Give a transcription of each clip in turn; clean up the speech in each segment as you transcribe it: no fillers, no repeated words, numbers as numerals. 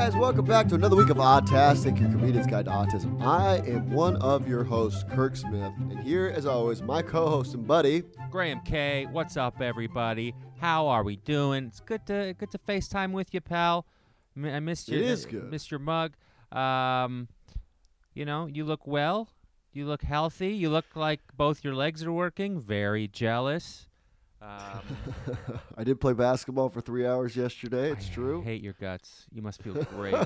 guys, welcome back to another week of Autastic, your comedian's guide to autism. I am one of your hosts, Kirk Smith, and here, as always, my co-host and buddy, Graham K. What's up, everybody? How are we doing? It's good to FaceTime with you, pal. I missed you. It is good. Missed your mug. You look well. You look healthy. You look like both your legs are working. Very jealous. I did play basketball for 3 hours yesterday. It's true. I hate your guts. You must feel great.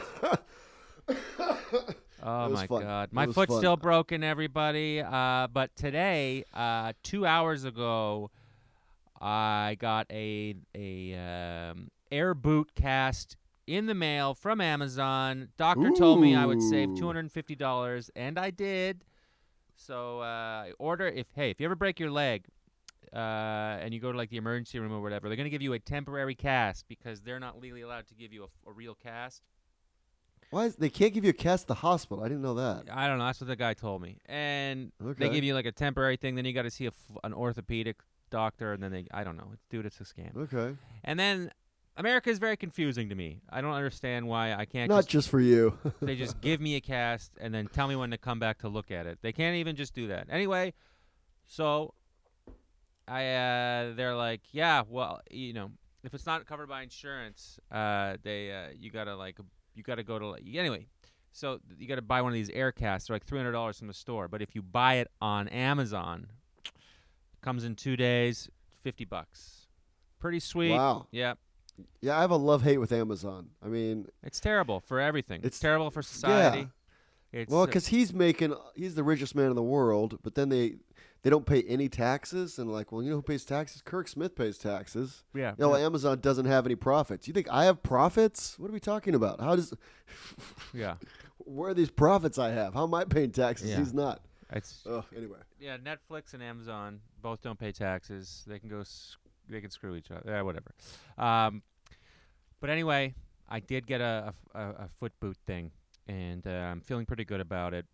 Oh, my fun. God. My was foot's fun. still broken, everybody. But today, 2 hours ago, I got a air boot cast in the mail from Amazon. Doctor told me I would save $250, and I did. So if you ever break your leg, and you go to like the emergency room or whatever, they're going to give you a temporary cast because they're not legally allowed to give you a real cast. Why? They can't give you a cast at the hospital. I didn't know that. I don't know. That's what the guy told me. And Okay. they give you like a temporary thing. Then you got to see an orthopedic doctor. And then I don't know. Dude, it's a scam. Okay. And then America is very confusing to me. I don't understand why I can't Not just for you. they just give me a cast and then tell me when to come back to look at it. They can't even just do that. Anyway, so they're like, yeah, well, if it's not covered by insurance, you gotta go to anyway. So you gotta buy one of these air casts. They're like $300 from the store. But if you buy it on Amazon, it comes in 2 days, $50. Pretty sweet. Wow. Yeah. Yeah, I have a love-hate with Amazon. I mean, It's terrible for everything. It's It's- terrible for society. yeah. It's, Well, because he's the richest man in the world, but then they don't pay any taxes, and like, well, you know who pays taxes? Kirk Smith pays taxes. yeah. No, Amazon doesn't have any profits. You think I have profits? What are we talking about? Yeah. Where are these profits I have? How am I paying taxes? Yeah. He's not. It's Anyway. yeah. Netflix and Amazon both don't pay taxes. They can they can screw each other. Yeah, whatever. But anyway, I did get a foot boot thing, and I'm feeling pretty good about it.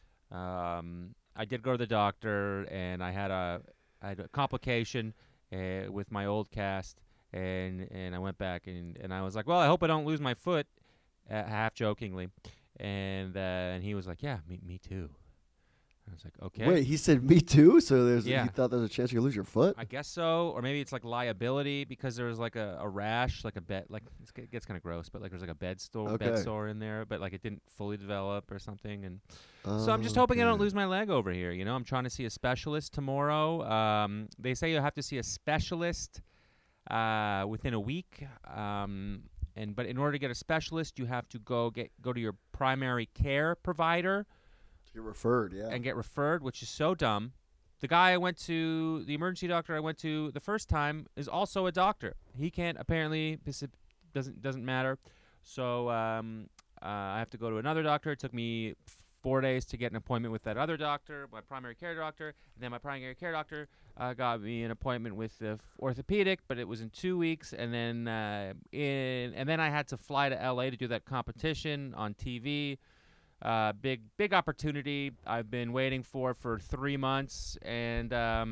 I did go to the doctor, and I had a complication with my old cast, and I went back, and I was like, well, I hope I don't lose my foot, half jokingly, and he was like, yeah, me too. I was like, okay. Wait, he said me too? So Yeah. he thought there was a chance you could lose your foot? I guess so, or maybe it's like liability because there was like a rash, like a bed, like it gets kind of gross, but like there's like a bed Okay. sore in there, but like it didn't fully develop or something, and so I'm just hoping I don't lose my leg over here. I'm trying to see a specialist tomorrow. They say you have to see a specialist within a week, but in order to get a specialist, you have to go to your primary care provider. You're referred, yeah. And get referred, which is so dumb. The guy the emergency doctor I went to the first time is also a doctor. He can't, apparently, this doesn't matter. So I have to go to another doctor. It took me 4 days to get an appointment with that other doctor, my primary care doctor. And then my primary care doctor got me an appointment with the orthopedic, but it was in 2 weeks. And then and then I had to fly to L.A. to do that competition on TV. Big opportunity I've been waiting for 3 months, and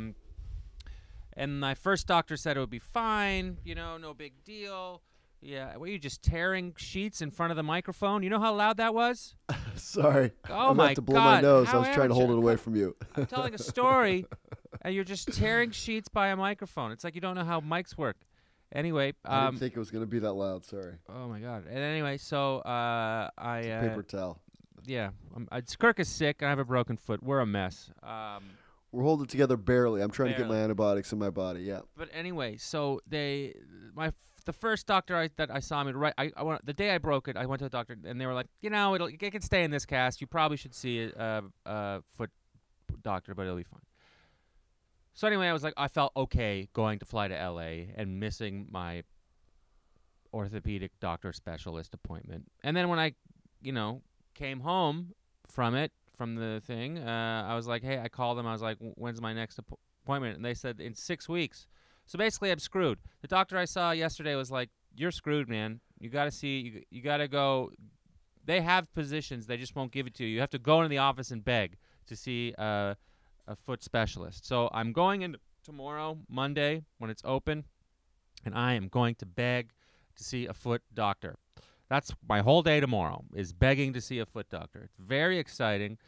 my first doctor said it would be fine, no big deal. Yeah, were you just tearing sheets in front of the microphone? You know how loud that was? Sorry. Oh I'm my have to blow God, my nose. I how was trying to hold it amateur. away from you. I'm telling a story, and you're just tearing sheets by a microphone. It's like you don't know how mics work. Anyway, I didn't think it was going to be that loud. Sorry. oh my God. And anyway, so I It's a paper towel. yeah, Kirk is sick. I have a broken foot. We're a mess. We're holding it together barely. I'm trying to get Barely. my antibiotics in my body. Yeah. But anyway, so the first doctor that I saw the day I broke it, I went to the doctor and they were like, it can stay in this cast. You probably should see a foot doctor, but it'll be fine. So anyway, I felt okay going to fly to L.A. and missing my orthopedic doctor specialist appointment. And then when I, came home from the thing, I was like, hey, I called them. I was like, when's my next appointment? And they said in 6 weeks. So basically, I'm screwed. The doctor I saw yesterday was like, you're screwed, man. You got to see, you got to go. They have positions. They just won't give it to you. You have to go into the office and beg to see a foot specialist. So I'm going in tomorrow, Monday, when it's open, and I am going to beg to see a foot doctor. That's my whole day tomorrow is begging to see a foot doctor. It's very exciting.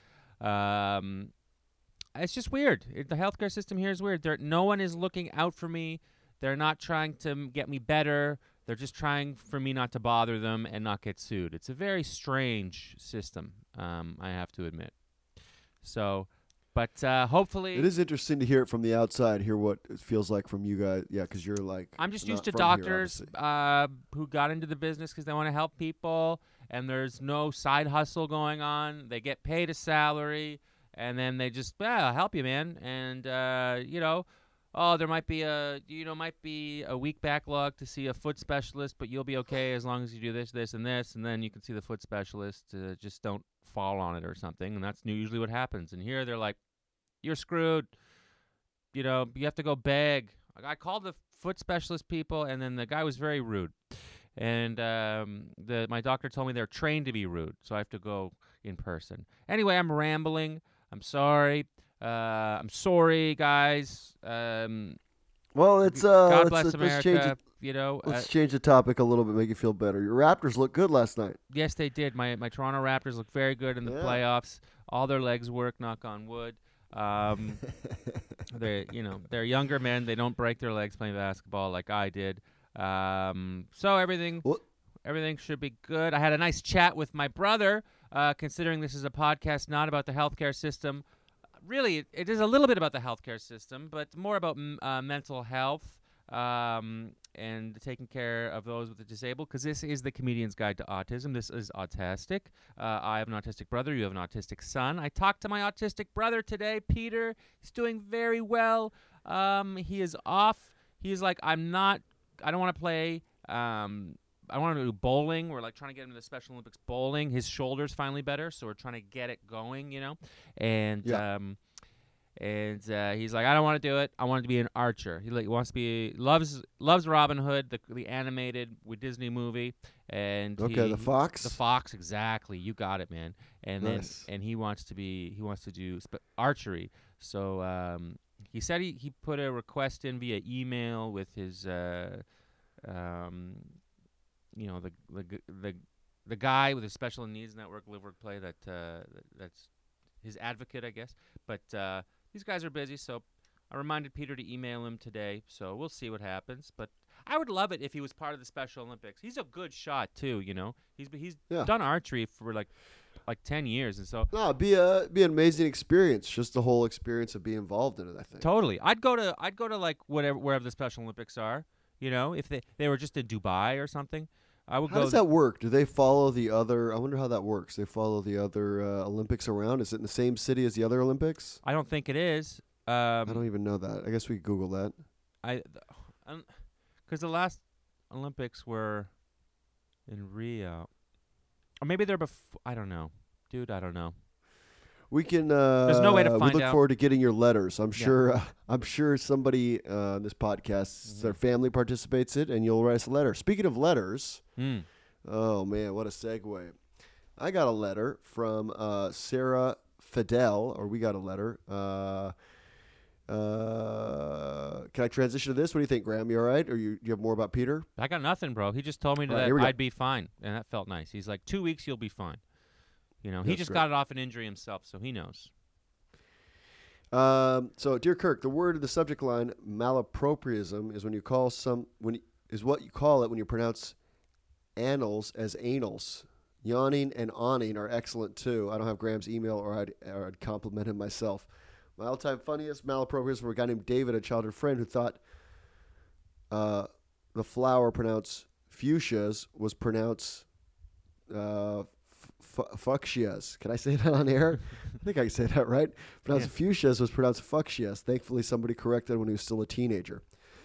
It's just weird. The healthcare system here is weird. No one is looking out for me. They're not trying to get me better. They're just trying for me not to bother them and not get sued. It's a very strange system, I have to admit. So, but hopefully... It is interesting to hear it from the outside, hear what it feels like from you guys. Yeah, because you're like... I'm just used not to from here, doctors obviously. who got into the business because they want to help people, and there's no side hustle going on. They get paid a salary, and then they just, I'll help you, man. And, there might be a week backlog to see a foot specialist, but you'll be okay as long as you do this, this, and this, and then you can see the foot specialist. Just don't fall on it or something, and that's usually what happens. And here they're like, you're screwed. You have to go beg. I called the foot specialist people, and then the guy was very rude. And my doctor told me they're trained to be rude, so I have to go in person. Anyway, I'm rambling. I'm sorry. I'm sorry, guys. Well, it's God bless let's America. change it. Let's change the topic a little bit, make you feel better. Your Raptors looked good last night. Yes, they did. My Toronto Raptors look very good in the playoffs. All their legs work. Knock on wood. They're younger men. They don't break their legs playing basketball like I did. So everything should be good. I had a nice chat with my brother. Considering this is a podcast not about the healthcare system, really it is a little bit about the healthcare system, but more about mental health and taking care of those with the disabled. Because this is the Comedian's Guide to Autism. This is Autastic. I have an autistic brother. You have an autistic son. I talked to my autistic brother today, Peter. He's doing very well. He is off. He's like, I don't want to play. I want to do bowling. We're like trying to get him to the Special Olympics bowling. His shoulder's finally better, so we're trying to get it going, And he's like, I don't want to do it. I want to be an archer. He wants to be loves Robin Hood, the animated with Disney movie, and the fox. The fox, exactly. You got it, man. And nice. Then he wants to do archery. So he said he put a request in via email with his the guy with the Special Needs Network Live Work Play that's his advocate, I guess. But these guys are busy, so I reminded Peter to email him today. So we'll see what happens. But I would love it if he was part of the Special Olympics. He's a good shot too, He's done archery for like 10 years, and so it'd be an amazing experience. Just the whole experience of being involved in it, I think. Totally. I'd go to like wherever the Special Olympics are. If they were just in Dubai or something. I would go. How does that work? Do they follow the other? I wonder how that works. They follow the other Olympics around. Is it in the same city as the other Olympics? I don't think it is. I don't even know that. I guess we could Google that. Because the last Olympics were in Rio, or maybe they're before. I don't know, dude. I don't know. We can. There's no way to find we look out. forward to getting your letters. I'm sure. I'm sure somebody on this podcast, their family participates in it, and you'll write us a letter. Speaking of letters, oh man, what a segue! I got a letter from Sarah Fidel, or we got a letter. Can I transition to this? What do you think, Graham? You all right? Or you have more about Peter? I got nothing, bro. He just told me that I'd be fine, and that felt nice. He's like, 2 weeks, you'll be fine. He just got it off an injury himself, so he knows. So, dear Kirk, the word in the subject line malapropism is is what you call it when you pronounce annals as anals. Yawning and awning are excellent too. I don't have Graham's email, or I'd compliment him myself. My all-time funniest malapropism for a guy named David, a childhood friend who thought the flower pronounced fuchsias was pronounced fuchsias. Can I say that on air? I think I can say that right. Pronounced fuchsias was pronounced fuchsias. Thankfully, somebody corrected when he was still a teenager.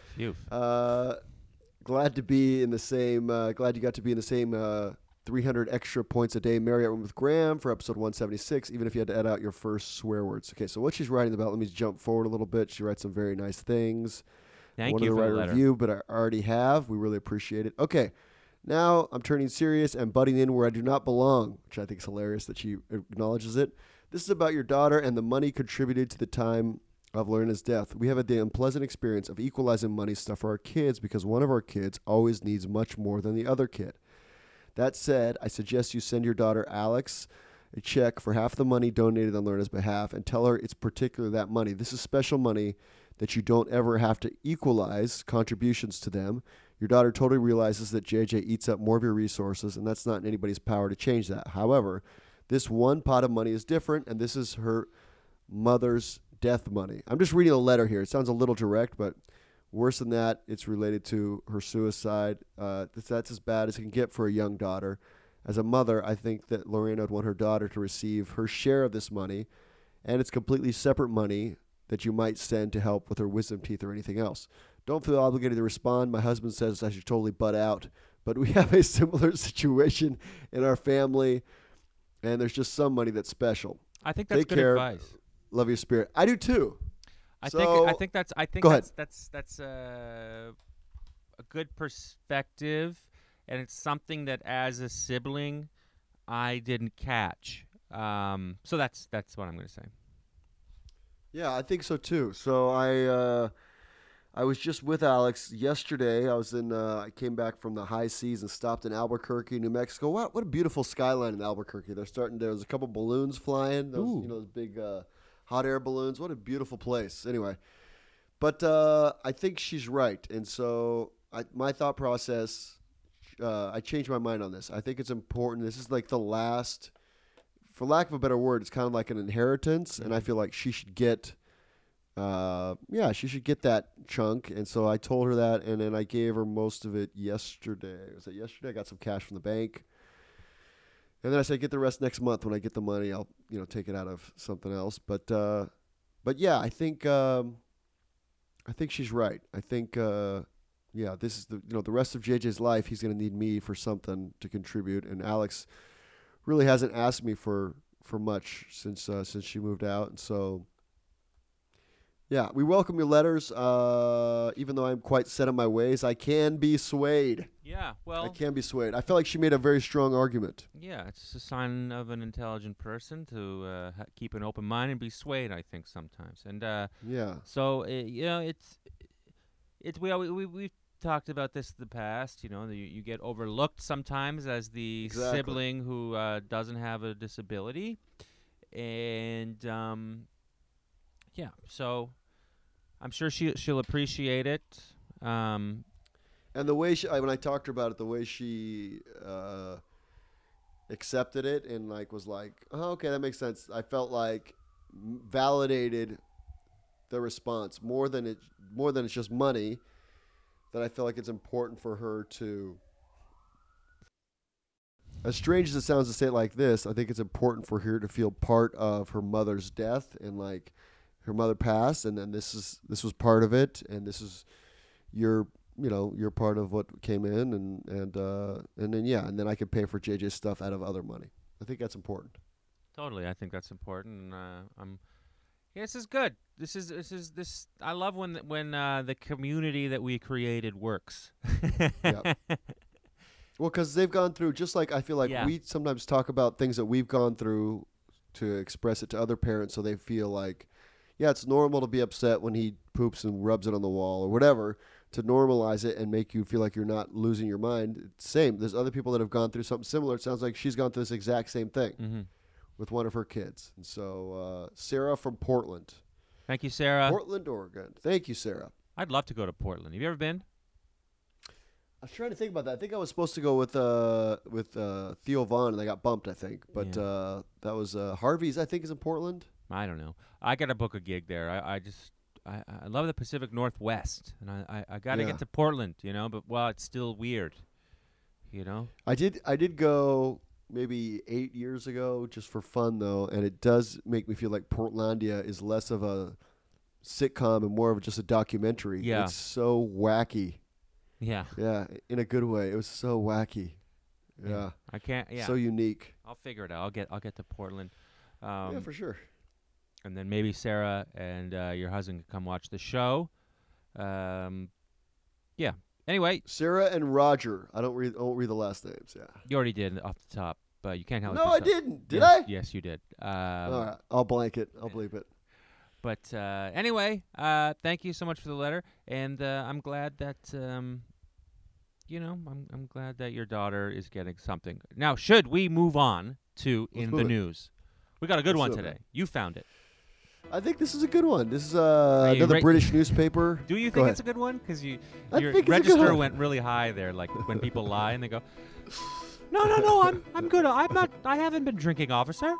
Glad to be in the same. Glad you got to be in the same 300 extra points a day Marriott room with Graham for episode 176, even if you had to edit out your first swear words. Okay, so what she's writing about, let me jump forward a little bit. She writes some very nice things. Thank you for the letter. Write a review, but I already have. We really appreciate it. Okay, now I'm turning serious and butting in where I do not belong, which I think is hilarious that she acknowledges it. This is about your daughter and the money contributed to the time of Lorena's death. We have had the unpleasant experience of equalizing money stuff for our kids because one of our kids always needs much more than the other kid. That said, I suggest you send your daughter Alex a check for half the money donated on Lorna's behalf and tell her it's particularly that money. This is special money that you don't ever have to equalize contributions to them. Your daughter totally realizes that JJ eats up more of your resources, and that's not in anybody's power to change that. However, this one pot of money is different, and this is her mother's death money. I'm just reading a letter here. It sounds a little direct, but worse than that, it's related to her suicide. That's as bad as it can get for a young daughter. As a mother, I think that Lorena would want her daughter to receive her share of this money, and it's completely separate money that you might send to help with her wisdom teeth or anything else. Don't feel obligated to respond. My husband says I should totally butt out, but we have a similar situation in our family, and there's just some money that's special. I think that's Take good care. advice. Love your spirit. I do too. I So- think that's Go ahead. that's a good perspective, and it's something that as a sibling I didn't catch. So that's what I'm going to say. Yeah, I think so too. So I was just with Alex yesterday. I came back from the high seas and stopped in Albuquerque, New Mexico. What a beautiful skyline in Albuquerque. There's a couple balloons flying. Those big hot air balloons. What a beautiful place. Anyway, but I think she's right, and so my thought process. I changed my mind on this. I think it's important. This is like the last, for lack of a better word, it's kind of like an inheritance, and I feel like she should get, she should get that chunk. And so I told her that, and then I gave her most of it yesterday. Was it yesterday? I got some cash from the bank, and then I said, get the rest next month. When I get the money, I'll take it out of something else. But yeah, I think she's right. I think. This is the rest of JJ's life. He's going to need me for something to contribute, and Alex really hasn't asked me for much since she moved out, and so yeah, we welcome your letters. Even though I'm quite set in my ways, I can be swayed. Yeah, well, I can be swayed. I feel like she made a very strong argument. yeah, it's a sign of an intelligent person to keep an open mind and be swayed. I think sometimes, and Yeah, so it's we've talked about this in the past. You get overlooked sometimes as the Exactly. sibling who doesn't have a disability, and so I'm sure she'll appreciate it. and the way when I talked to her about it, the way she accepted it and was like, oh, okay, that makes sense. I felt like validated the response more than it's just money. That I feel like it's important for her to, as strange as it sounds to say it like this, I think it's important for her to feel part of her mother's death, and her mother passed, and then this was part of it, and this is your part of what came in, and then I could pay for JJ's stuff out of other money. I think that's important. Totally, I think that's important. And this is good. This. I love when the community that we created works. Yeah. Well, because they've gone through, just like I feel like Yeah. we sometimes talk about things that we've gone through to express it to other parents, so they feel like, yeah, it's normal to be upset when he poops and rubs it on the wall or whatever, to normalize it and make you feel like you're not losing your mind. It's same. There's other people that have gone through something similar. It sounds like she's gone through this exact same thing Mm-hmm. with one of her kids. And so Sarah from Portland. Thank you, Sarah. Portland, Oregon. Thank you, Sarah. I'd love to go to Portland. Have you ever been? I was trying to think about that. I think I was supposed to go with Theo Vaughn, and I got bumped, I think. But that was Harvey's, I think, is in Portland. I don't know. I got to book a gig there. I love the Pacific Northwest, and I got to Yeah. get to Portland, but it's still weird, I did go maybe 8 years ago just for fun, though, and it does make me feel like Portlandia is less of a sitcom and more of just a documentary. Yeah. It's so wacky. Yeah. Yeah, in a good way. It was so wacky. Yeah. I can't. Yeah. So unique. I'll figure it out. I'll get to Portland. Yeah, for sure. And then maybe Sarah and your husband can come watch the show. Yeah. Anyway, Sarah and Roger. I won't read the last names. Yeah. you already did off the top, but you can't help No, I yourself. didn't. Did yes, I? Yes, you did. All right. I'll blank it. I'll bleep it. But anyway, thank you so much for the letter, and I'm glad that I'm glad that your daughter is getting something. Now, should we move on to Let's in move the it. news? We got a good Let's one do it, today. man. You found it. I think this is a good one. This is you another ra- British newspaper. Do you Go think ahead. it's a good one? Because I your think it's a good register one. went really high there, like when people lie and they go, "No, I'm good. I haven't been drinking, officer."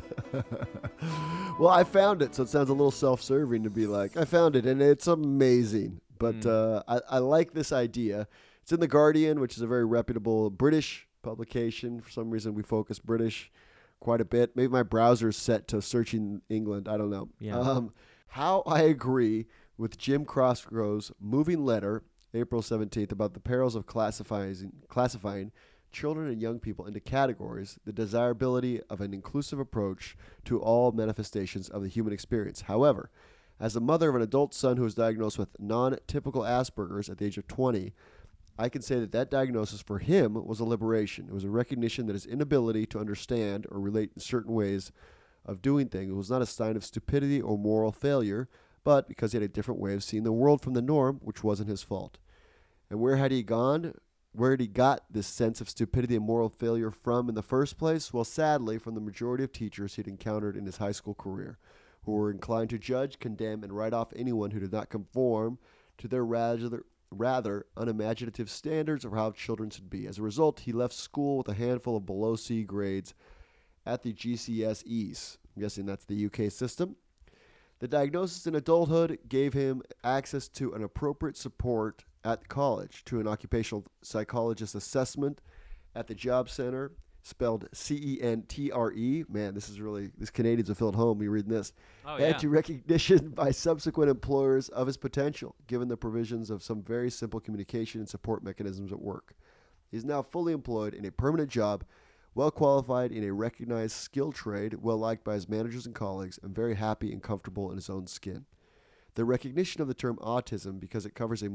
Well, I found it, so it sounds a little self-serving to be like, I found it, and it's amazing. But I like this idea. It's in The Guardian, which is a very reputable British publication. For some reason, we focus British quite a bit. Maybe my browser is set to searching England. I don't know. Yeah. How I agree with Jim Crossgrove's moving letter, April 17th, about the perils of classifying children and young people into categories, the desirability of an inclusive approach to all manifestations of the human experience. However, as the mother of an adult son who was diagnosed with non-typical Asperger's at the age of 20, I can say that diagnosis for him was a liberation. It was a recognition that his inability to understand or relate in certain ways of doing things was not a sign of stupidity or moral failure, but because he had a different way of seeing the world from the norm, which wasn't his fault. And where had he gone? Where had he got this sense of stupidity and moral failure from in the first place? Well, sadly, from the majority of teachers he'd encountered in his high school career, who were inclined to judge, condemn, and write off anyone who did not conform to their rather unimaginative standards of how children should be. As a result, he left school with a handful of below C grades at the GCSEs. I'm guessing that's the UK system. The diagnosis in adulthood gave him access to an appropriate support at college, to an occupational psychologist assessment at the job center, spelled CENTRE. Man, this Canadians will feel at home. You reading this? Oh And to recognition by subsequent employers of his potential, given the provisions of some very simple communication and support mechanisms at work. He's now fully employed in a permanent job, well qualified in a recognized skill trade, well liked by his managers and colleagues, and very happy and comfortable in his own skin. The recognition of the term autism, because it covers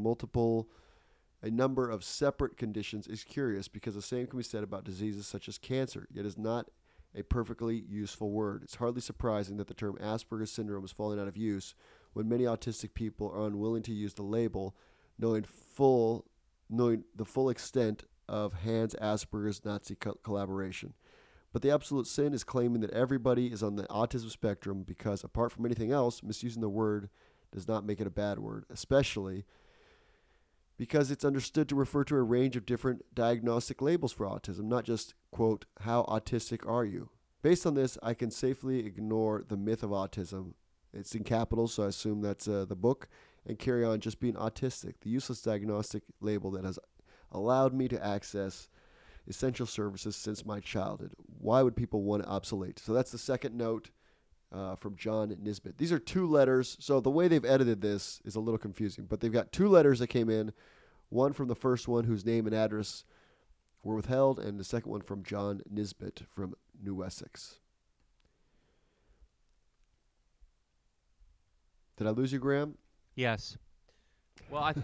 a number of separate conditions, is curious because the same can be said about diseases such as cancer, yet is not a perfectly useful word. It's hardly surprising that the term Asperger's syndrome is falling out of use when many autistic people are unwilling to use the label, knowing the full extent of Hans Asperger's Nazi collaboration. But the absolute sin is claiming that everybody is on the autism spectrum because, apart from anything else, misusing the word does not make it a bad word, especially because it's understood to refer to a range of different diagnostic labels for autism, not just, quote, how autistic are you? Based on this, I can safely ignore the myth of autism. It's in capitals, so I assume that's the book, and carry on just being autistic, the useless diagnostic label that has allowed me to access essential services since my childhood. Why would people want it obsolete? So that's the second note from John Nisbet. These are two letters, so the way they've edited this is a little confusing, but they've got two letters that came in, one from the first one whose name and address were withheld, and the second one from John Nisbet from New Essex. Did I lose you, Graham? Yes. Well, I.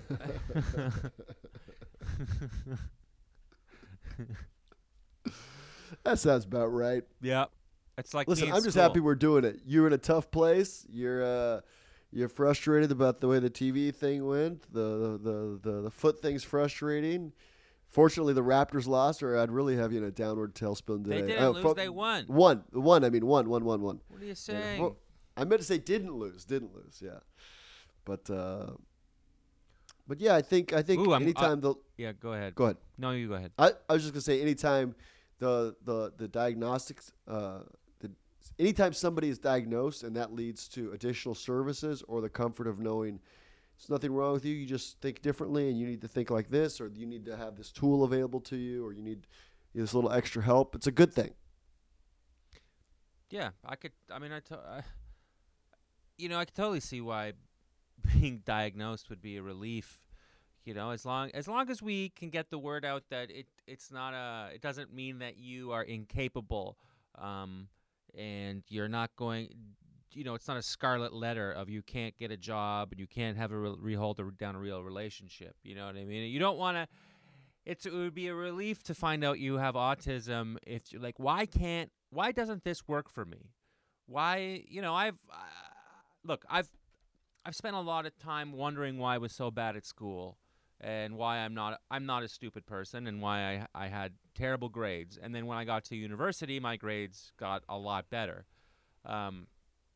That sounds about right. Yeah. It's like Listen, me in I'm just school. happy we're doing it. You're in a tough place. You're frustrated about the way the TV thing went. The foot thing's frustrating. Fortunately, the Raptors lost, or I'd really have you in a downward tailspin today. They didn't lose. They won. One. One. What are you saying? Well, I meant to say didn't lose. Yeah, but yeah, I think Ooh, anytime the Yeah, go ahead. go ahead. No, you go ahead. I was just gonna say anytime the diagnostics anytime somebody is diagnosed and that leads to additional services or the comfort of knowing there's nothing wrong with you, you just think differently and you need to think like this, or you need to have this tool available to you, or you need this little extra help. It's a good thing. Yeah, I could. I mean, I could totally see why being diagnosed would be a relief. As long as we can get the word out that it doesn't mean that you are incapable, and you're not going. It's not a scarlet letter of you can't get a job and you can't have hold down a real relationship. You know what I mean? You don't want to. It would be a relief to find out you have autism. If you're like, why doesn't this work for me? Why, I've spent a lot of time wondering why I was so bad at school. and why I'm not a stupid person, and why I had terrible grades. And then when I got to university, my grades got a lot better. And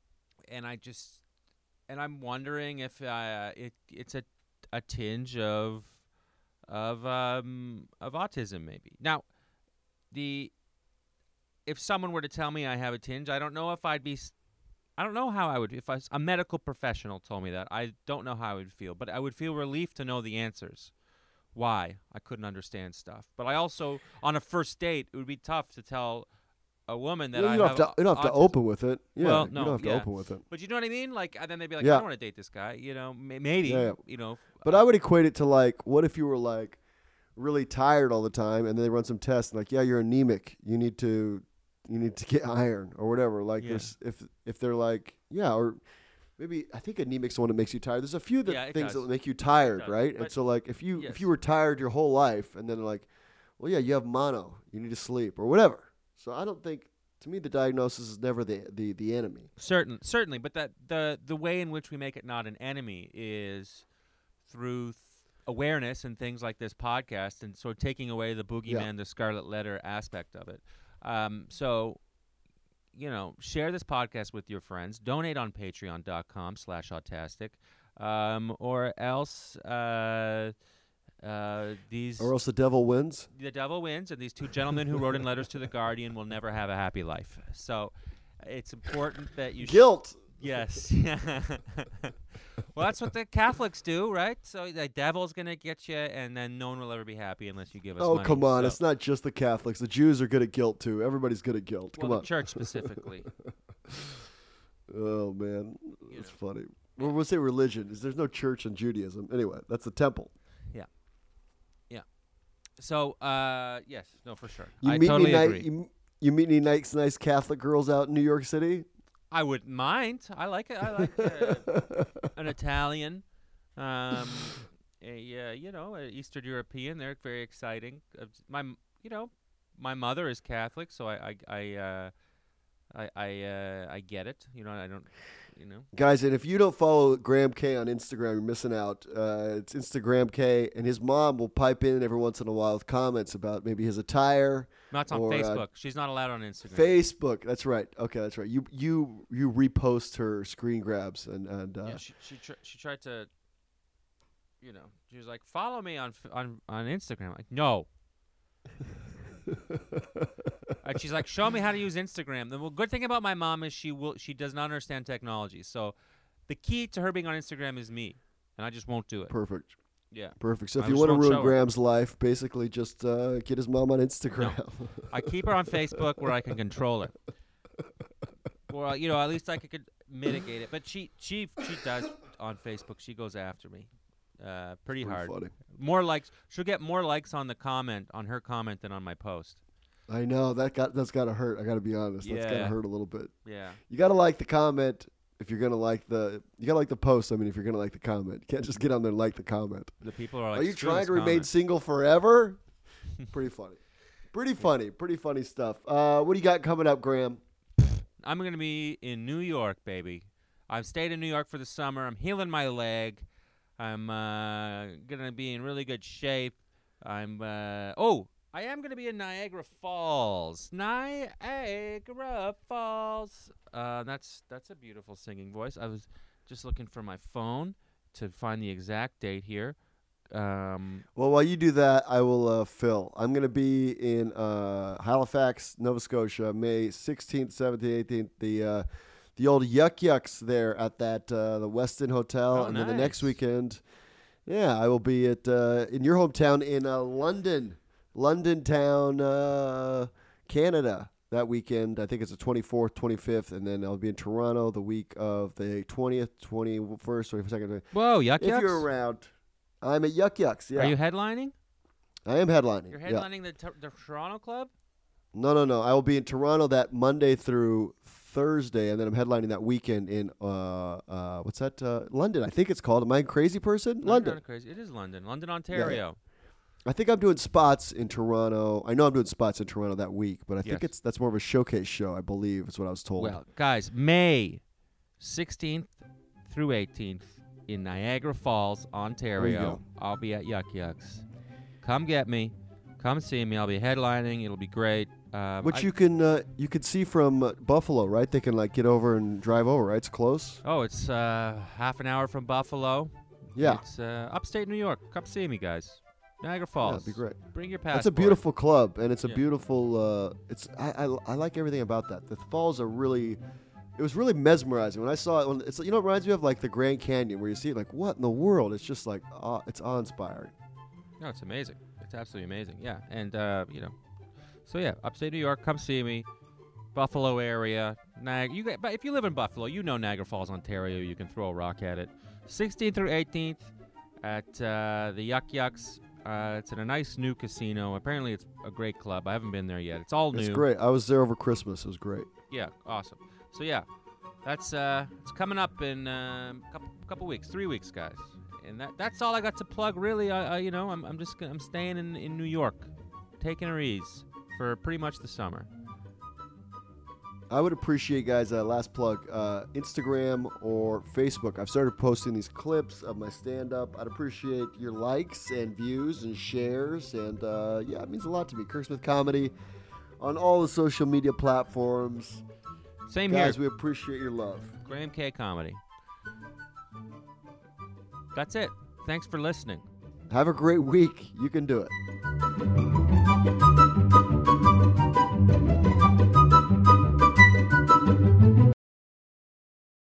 I'm wondering if it's a tinge of autism maybe. Now, if someone were to tell me I have a tinge, I don't know if I'd be. I don't know how I would. If a medical professional told me that, I don't know how I would feel. But I would feel relief to know the answers. Why I couldn't understand stuff. But I also, on a first date, it would be tough to tell a woman that Well, I you don't have to autism. open with it. Yeah, Well, you no, don't have to yeah. open with it. But you know what I mean? Like, and then they'd be like, Yeah. I don't want to date this guy. You know, maybe. Yeah. You know. But I would equate it to like, what if you were like really tired all the time, and then they run some tests, and like, yeah, you're anemic. You need to get iron or whatever. Like, Yeah. there's if they're like, yeah, or maybe I think anemic's the one that makes you tired. There's a few Yeah, it things does. that make you tired, does. right? But And so like, if you yes. were tired your whole life, and then they're like, well, yeah, you have mono, you need to sleep or whatever. So I don't think. To me, the diagnosis is never the enemy. Certainly, but that the way in which we make it not an enemy is through awareness and things like this podcast, and sort of taking away the boogeyman, the scarlet letter aspect of it. So, you know, share this podcast with your friends. Donate on patreon.com/autastic, or else these Or else the devil wins. the devil wins, and these two gentlemen who wrote in letters to the Guardian will never have a happy life. So it's important that you Guilt. Yes. Well, that's what the Catholics do, right? So the devil's going to get you, and then no one will ever be happy unless you give us Oh, money. come on. So, It's not just the Catholics. The Jews are good at guilt, too. Everybody's good at guilt. well, Come the on. church specifically. Oh, man. It's know. funny. Well, we'll say religion. There's no church in Judaism. Anyway, that's the temple. So, yes, no, for sure. You I meet totally any agree. You meet any nice Catholic girls out in New York City? I wouldn't mind. I like it. I like an Italian, you know, an Eastern European. They're very exciting. My mother is Catholic, so I get it. You know, I don't. You know. Guys, and if you don't follow Graham K on Instagram, you're missing out. It's Instagram K, and his mom will pipe in every once in a while with comments about maybe his attire. No, it's on or, Facebook. She's not allowed on Instagram. Facebook. That's right. Okay, that's right. You repost her screen grabs and Yeah, she tried to, you know, she was like, follow me on Instagram. Like, no. And she's like, show me how to use Instagram. The good thing about my mom is she does not understand technology. So the key to her being on Instagram is me, and I just won't do it. Perfect. Yeah. Perfect. So I if you just want to won't ruin show her. Graham's life, basically just get his mom on Instagram. I keep her on Facebook where I can control her. Or, you know, at least I could mitigate it. But she does on Facebook. She goes after me. Pretty hard. Funny. More likes. She'll get more likes on her comment than on my post. I know that's gotta hurt. I gotta be honest. That's gotta Yeah. hurt a little bit. Yeah. You gotta like the comment if you're gonna like the. You gotta like the post. I mean, if you're gonna like the comment, you can't just get on there and like the comment. The people are like, Are you "Screw trying this to remain comment." single forever? Pretty funny. Pretty funny stuff. What do you got coming up, Graham? I'm going to be in New York, baby. I've stayed in New York for the summer. I'm healing my leg. I'm going to be in really good shape. I am going to be in Niagara Falls. Niagara Falls. That's a beautiful singing voice. I was just looking for my phone to find the exact date here. Well, while you do that, I will fill. I'm going to be in Halifax, Nova Scotia, May 16th, 17th, 18th. The old Yuck Yucks there at that the Westin Hotel, Oh, and then the next nice. weekend, I will be at in your hometown in London town, Canada. That weekend, I think it's the 24th, 25th, and then I'll be in Toronto the week of the 20th, 21st, 22nd. Whoa, Yuck If Yucks? you're around, I'm at Yuck Yucks. Yeah, Are you headlining? I am headlining. You're yeah. headlining the Toronto club? No. I will be in Toronto that Monday through Thursday, and then I'm headlining that weekend in what's that? London, I think it's called. Am I a crazy person? No, London. you're not crazy. It is London, Ontario. I think I'm doing spots in Toronto. I know I'm doing spots in Toronto that week, but I think Yes. that's more of a showcase show. I believe is what I was told. Well, guys, May 16th through 18th, in Niagara Falls, Ontario. I'll be at Yuck Yucks. Come get me. Come see me. I'll be headlining. It'll be great. Which you can see from Buffalo, right? They can like get over and drive over, right? It's close. Oh, it's half an hour from Buffalo. Yeah. It's upstate New York. Come see me, guys. Niagara Yeah, Falls. that'd be great. Bring your passport. That's a beautiful club, and it's a Yeah. beautiful. I like everything about that. The falls are really. It was really mesmerizing when I saw it. It's it reminds me of like the Grand Canyon, where you see it like, what in the world? It's just like it's awe-inspiring. No, it's amazing. It's absolutely amazing. Yeah, and so yeah, upstate New York. Come see me. Buffalo area. But if you live in Buffalo, you know Niagara Falls, Ontario. You can throw a rock at it. 16th through 18th at the Yuck Yucks. It's in a nice new casino. Apparently, it's a great club. I haven't been there yet. It's all new. It's great. I was there over Christmas. It was great. Yeah, awesome. So yeah, that's it's coming up in couple weeks, 3 weeks, guys. And that's all I got to plug. Really, I'm staying in New York, taking her ease for pretty much the summer. I would appreciate, guys, last plug, Instagram or Facebook. I've started posting these clips of my stand-up. I'd appreciate your likes and views and shares. And, yeah, it means a lot to me. Kirk Smith Comedy on all the social media platforms. Same Guys, here. we appreciate your love. Graham K. Comedy. That's it. Thanks for listening. Have a great week. You can do it.